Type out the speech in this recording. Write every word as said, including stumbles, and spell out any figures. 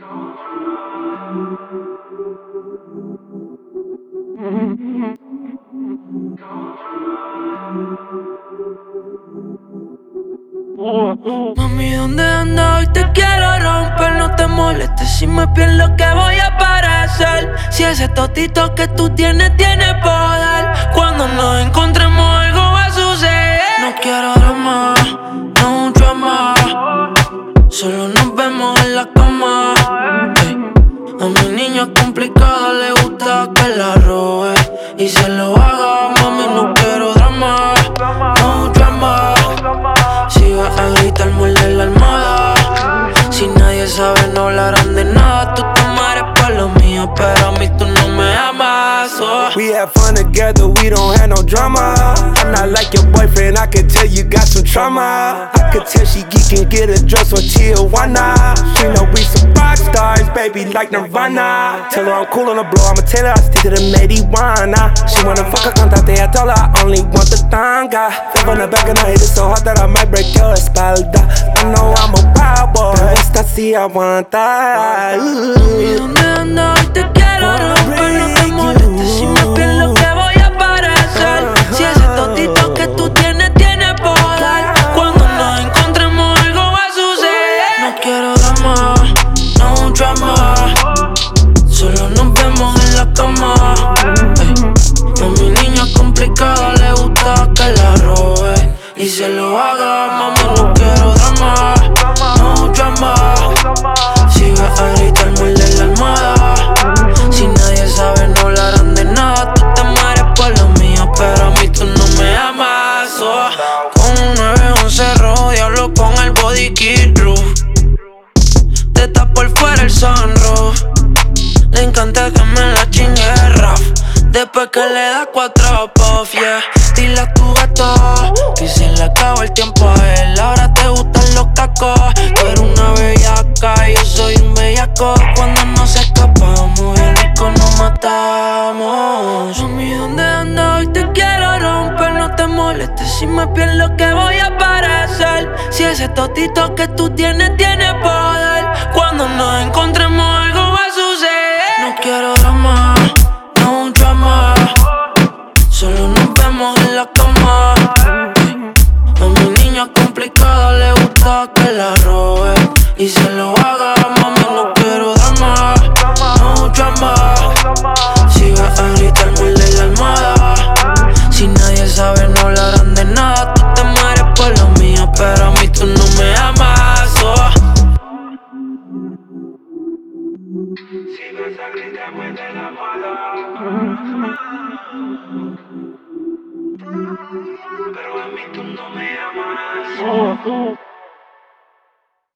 Mami, ¿dónde andas? Hoy te quiero romper. No te molestes si me pierdo, que voy a aparecer. Si ese totito que tú tienes tiene poder, cuando nos encontremos algo va a suceder. No quiero drama, no drama. Solo nos vemos en la cama. Ey. A mi niña complicada le gusta que la robe y se lo haga. Mami, no quiero drama, no drama. Si vas a gritar, muerde la almohada. Si nadie sabe, no hablarán de nada. Tú te mueres por lo mío, pero a mí tú no me amas. Oh. We have fun together, we don't have no drama. I'm not like your boyfriend, I can tell you got some trauma. I could tell she geek and get a dress for Tijuana. She know we some rock stars, baby, like Nirvana. Tell her I'm cool on the blow, I'ma tell her I stick to the marijuana. She wanna fuck her contate, I told her I only want the tanga. Feel on the back and I hit it so hard that I might break your espalda. I know I'm a wild boy, pero esta sí aguanta. Mami, ¿dónde andas? Hoy te quiero romper. No te molestes si me pierdo, que voy a aparecer. Si ese totito que tú tienes tiene poder, cuando nos encontremos algo va a suceder. No quiero drama, no drama. Solo nos vemos en la cama. Ey. A mi niña complicada le gusta que la robe y se lo haga. Mami, no quiero drama, no drama. Si vas a gritar, muerde la almohada. Si nadie sabe, no hablarán de nada. Tú te mueres por lo mío, pero a mí tú no me amas. Oh. Con un nueve once rojo, diablo con el body kit roof. Te está por fuera el sunroof. Le encanta que me la chingue raf. Después que le da cuatro puff, yeah. Dile a tu gato que se le acabó el tiempo a él. Ahora te gustan los cacos. Tú eres una bellaca y yo soy un bellaco. Cuando nos escapamos, bien rico nos matamos. Mami, ¿dónde andas? Hoy te quiero romper. No te molestes si me pierdo, que voy a aparecer. Si ese totito que tú tienes tiene poder, cuando nos encontremos algo va a suceder. No quiero drama, no drama. Solo nos vemos en la cama. A mi niña complicada le gusta que la robe y se lo haga. Mami, no quiero drama, no drama. Si vas a gritar, muerde la almohada. Si nadie sabe, no hablarán de nada. Tú te mueres por lo mío, pero a mí tú no me amas. Oh. Si vas a gritar, muerde la almohada. Pero a mí tú no me amas.